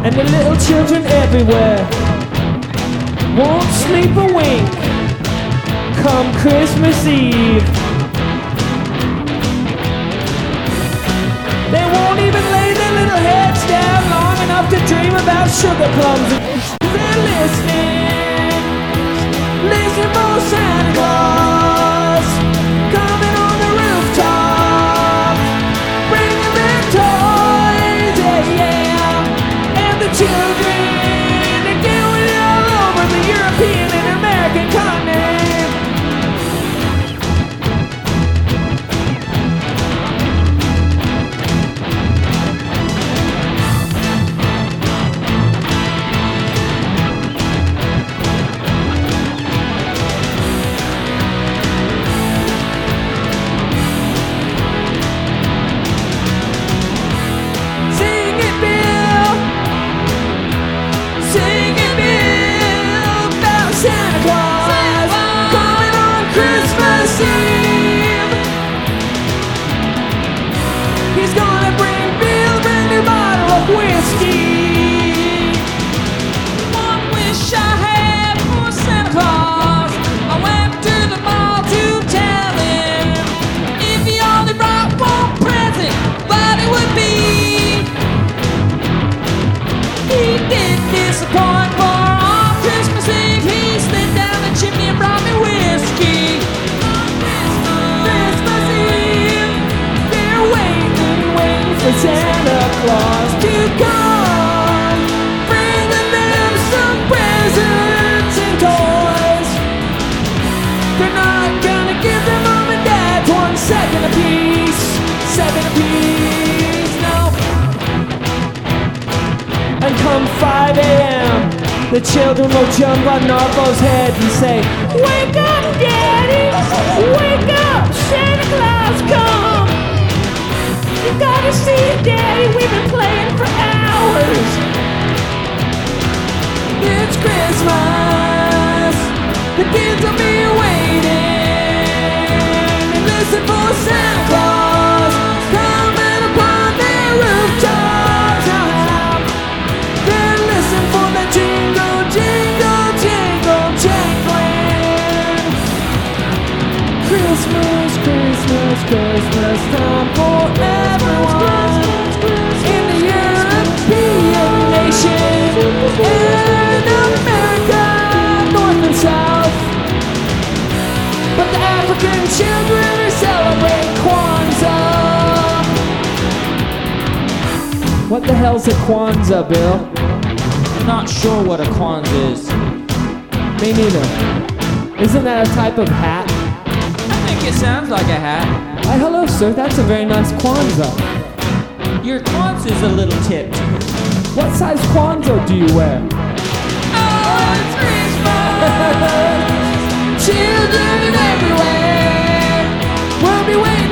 and the little children everywhere won't sleep a wink come Christmas Eve. They won't even lay their little heads down long enough to dream about sugar plums. They're listening, listen for Santa Claus coming on the rooftop, bringing their toys, yeah, yeah. And the children are doing it all over the European and American continent. He's gonna bring Bill a brand new bottle of whiskey. One wish I had for Santa Claus, I went to the mall to tell him if he only brought one present, what it would be. He did disappoint, for on Christmas Eve he slid down the chimney and brought me whiskey. Christmas Eve, they're waiting for Santa Claus to come, bringing them some presents and toys. They're not gonna give their mom and dad 1 second apiece, no. And come 5 a.m., the children will jump on Narbo's head and say, "Wake up, Daddy! Wake up! Santa Claus come! You gotta see it, Daddy! We've been playing for hours! It's Christmas! The kids will be waiting and listen for Santa Claus coming upon their rooftops. They're listening for the jingle, jingle, jingle, jangling. Christmas, Christmas, Christmas time for everyone in the European nation and America, North and South. But the African children are celebrating Kwanzaa. What the hell's a Kwanzaa, Bill? I'm not sure what a Kwanzaa is. Me neither. Isn't that a type of hat? I think it sounds like a hat. Why, hello, sir. That's a very nice Kwanzaa. Your Kwanzaa's a little tipped. What size Kwanzaa do you wear? Oh, it's Christmas! Children everywhere will be waiting